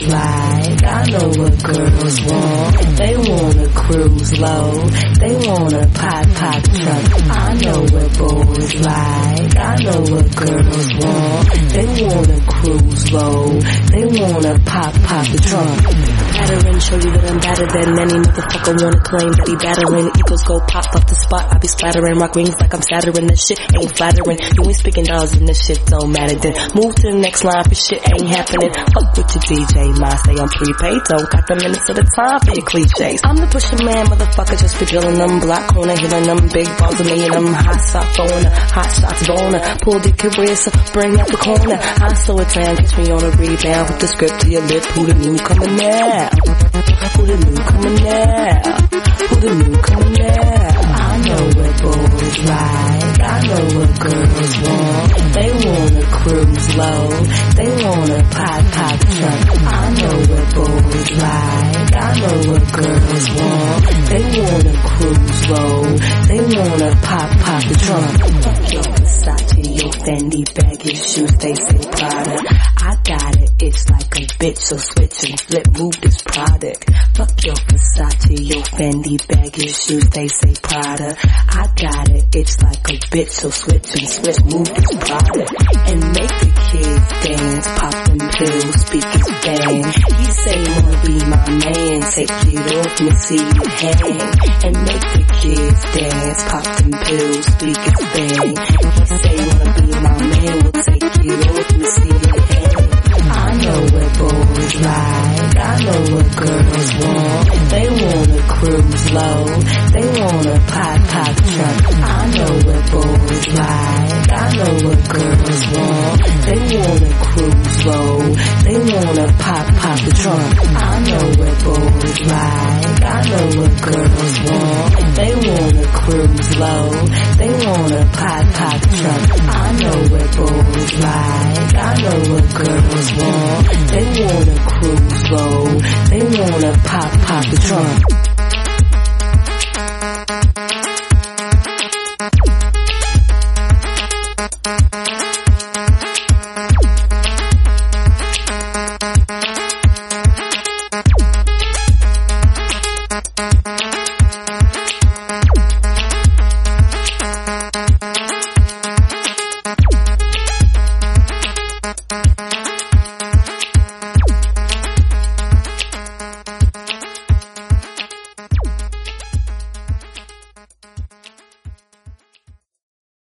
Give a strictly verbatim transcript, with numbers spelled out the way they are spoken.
like. I know what girls want. They wanna cruise low. They wanna pop, pop trunk. I know what boys like. I know what girls want. They wanna cruise low. They wanna pop, pop the trunk. Pattern, show you that I'm better than any motherfucker wanna claim that he battering. Egos go pop up the spot. I be splattering rock rings like I'm shattering. That shit ain't flattering. You ain't speaking dollars and this shit don't matter. Then move to the next line for shit ain't happening. Fuck with your D J, my say I'm prepaid. Don't got the minutes of the time for your cliches. I'm the pusher man, motherfucker, just for drilling them. Block corner, hitting them big balls of me and them hot sock on her. Hot shots boner. Pull the career, so bring out the corner. I slow it down, catch me on a rebound. With the script to your lip, who the new coming now? Who the new coming now? Who the new coming now? I know what boys like. I know what girls want. They wanna cruise low. They wanna pop, pop trunk. I know what boys like. I know what girls want. They wanna cruise low. They wanna pop, pop the trunk. Fuck your Versace, your Fendi baggy shoes, they say Prada. I got it, it's like a bitch, so switch and flip, move this product. Fuck your Versace, your Fendi baggy shoes, they say Prada. I got it, it's like a bitch, so switch and switch, move this product. And make the kids dance, pop them pills, speakers bang. He say he wanna be my man, take it off, me see you hang. And make the kids dance, pop them pills, speakers bang. He say he wanna be my man, we'll take it off, me see you hang. I know what boys like, I know what girls want. They wanna cruise low, they wanna pop, pop trunk. I know what boys like, I know what girls want. They wanna cruise low, they wanna pop, pop the trunk. I know what boys like, I know what girls want. They wanna cruise low, they wanna pop, pop the trunk. I know what boys like, I know what girls want. They wanna cruise low, they wanna pop, pop the trunk.